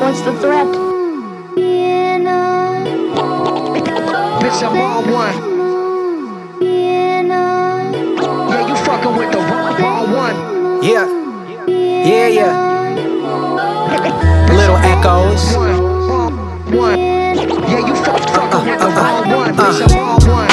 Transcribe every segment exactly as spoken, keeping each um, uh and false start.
What's the threat? Bitch, I'm all one. Yeah, you fucking with the wrong, wrong one. Yeah, yeah, yeah. Little echoes. One, one. Yeah, you fuck, fucking with the wrong one. Bitch, I'm all one.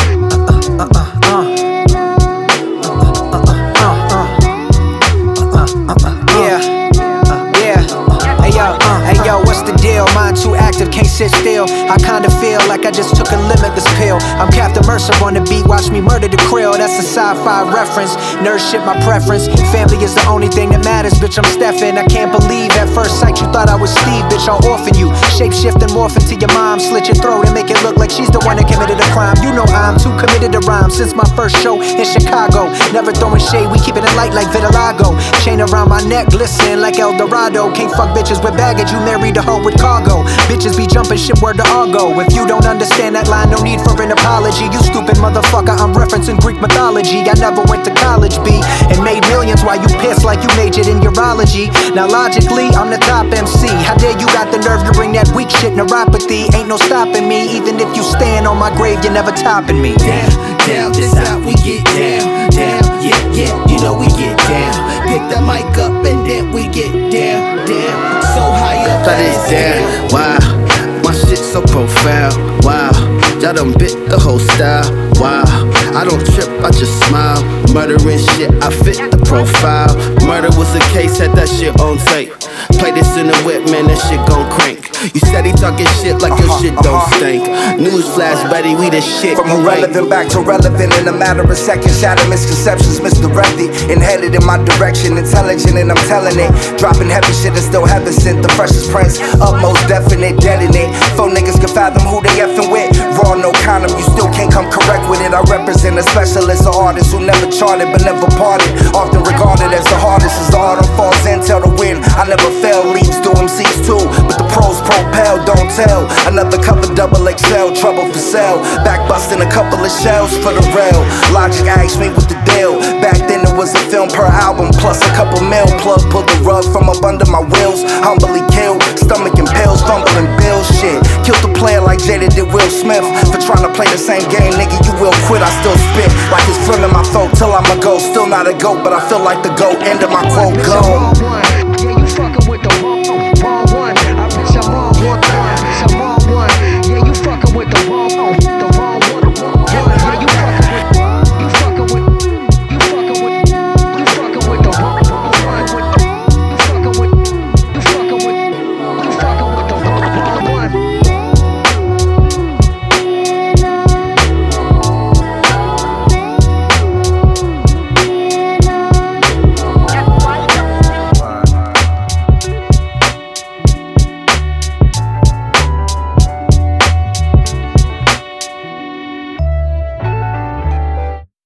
Hey yo, what's the deal? Mind too active, can't sit still. I kinda feel like I just took a limitless pill. I'm Captain Mercer on the beat, watch me murder the krill. That's a sci-fi reference, nerd shit my preference. Family is the only thing that matters, bitch, I'm Stefan. I can't believe at first sight you thought I was Steve, bitch, I'll orphan you. Shape shift and morph into your mom, slit your throat and make it look like she's the one that committed a crime. You know I'm too committed to rhyme since my first show in Chicago. Never throwing shade, we keep it in light like vitiligo. Chain around my neck, glisten like El Dorado. Can't fuck bitches with baggage, you married a hoe with cargo. Bitches be jumping ship where the Argo. If you don't understand that line, no need for an apology. You stupid motherfucker, I'm referencing Greek mythology. I never went to college, B, and made millions while you piss like you majored in urology. Now logically, I'm the top M C. How dare you got the nerve to bring that weak shit neuropathy? Ain't no stopping me, even if you stand on my grave, you're never topping me. Down, down, this how we get down, down, yeah, yeah, you know we get down. Pick the mic up and then we get down, down. So high up, that is down. Wow, my shit so profound. Wow, y'all done bit the whole style. Wow, I don't trip, I just smile. Murdering shit, I fit the profile. Murder was a case, had that shit on tape. Play this in the whip, man, that shit gon' crank. You steady talking shit like your shit don't stink. Newsflash, buddy, we the shit. From irrelevant back to relevant in a matter of seconds. Shatter misconceptions, misdirected. Inheaded in my direction, intelligent and I'm telling it. Dropping heavy shit and still heaven sent. The freshest prince, utmost definite, detonate. Four niggas can fathom who they effing with. Raw, no condom, you still can't come correct with it. I represent a specialist, an artist who never charted but never parted. Often regarded as the hardest as the autumn falls in, tell the wind. I never fail, leaves do M Cs too, but the pros propel, don't tell. Another cover, double X L, trouble for sale. Back busting a couple of shells for the rail. Logic asked me what the deal. Back then it was a film per album, plus a couple mil. Plug pulled the rug from up under my wheels. Humbly killed, stomach and pills, fumbling bills. Shit, killed the player like Jada did Will Smith. For trying to play the same game, nigga, you will quit. I still spit like it's film in my throat till I'm a go. Still not a goat, but I feel like the goat. End of my quote, go. Yeah, you fucking with the wrong